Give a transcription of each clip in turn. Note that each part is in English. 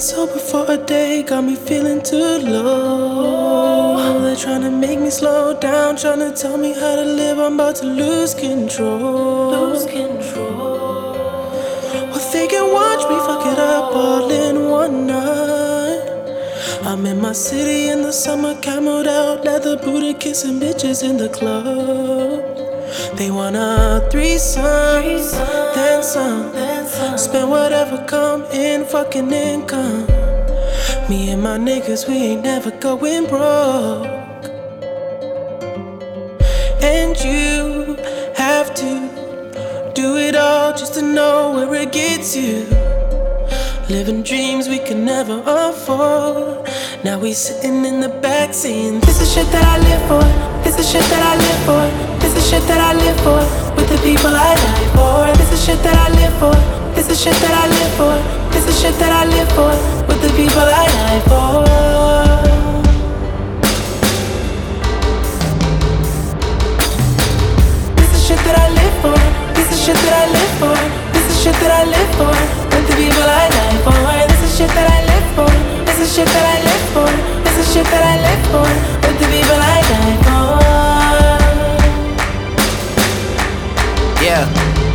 sober for a day got me feeling too low. They're trying to make me slow down, trying to tell me how to live. I'm about to lose control. Well, they can watch me fuck it up all in one night. I'm in my city in the summer, camoed out, leather booted, kissing bitches in the club. They want a threesome, then some. Spend whatever come in, fucking income. Me and my niggas, we ain't never going broke. And you have to do it all just to know where it gets you. Living dreams we can never afford. Now we sitting in the back saying, this is shit that I live for. This is shit that I live for. This is shit that I live for. With the people I die for. This is shit that I live for. This is shit that I live for. This is shit that I live for. With the people I die for. This is shit that I live for. This is shit that I live for. This is shit that I live for. With the people I die for. This is shit that I live for. This is shit that I live for. This is shit that I live for. With the people I die for. Yeah.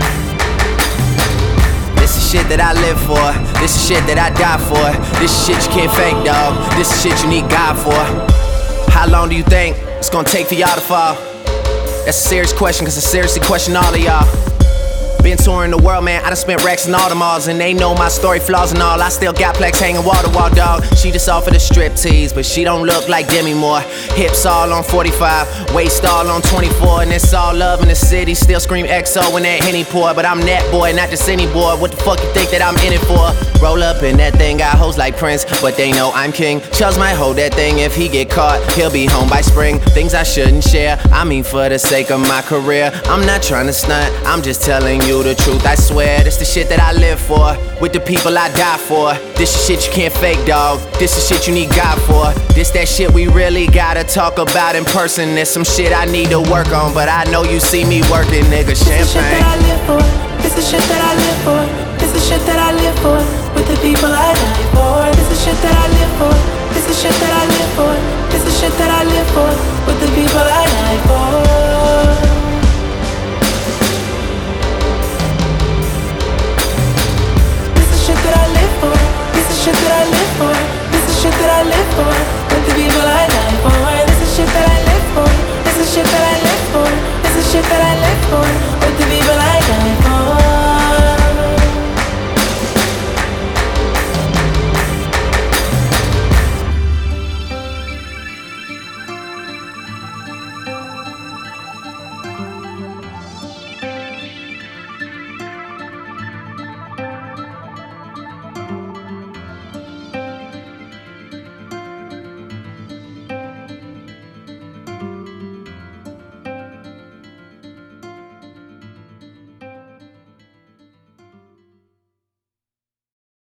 This is shit that I live for. This is shit that I die for. This is shit you can't fake, dog. This is shit you need God for. How long do you think it's gonna take for y'all to fall? That's a serious question, cause I seriously question all of y'all. Been touring the world, man, I done spent racks in all the malls. And they know my story, flaws and all. I still got plaques hanging wall to wall, dog. She just offered a strip tease, but she don't look like Demi Moore. Hips all on 45, waist all on 24. And it's all love in the city, still scream XO when that Henny pour. But I'm that boy, not just any boy. What the fuck you think that I'm in it for? Roll up in that thing, got hoes like Prince, but they know I'm king. Chubbs might hold that thing, if he get caught, he'll be home by spring. Things I shouldn't share, I mean for the sake of my career. I'm not trying to stunt, I'm just telling you the truth. I swear, this the shit that I live for. With the people I die for. This is shit you can't fake, dog. This is shit you need God for. This that shit we really gotta talk about in person. There's some shit I need to work on, but I know you see me working, nigga. Champagne. This is shit that I live for. This is shit that I live for. This is shit that I live for. With the people I die for. This is shit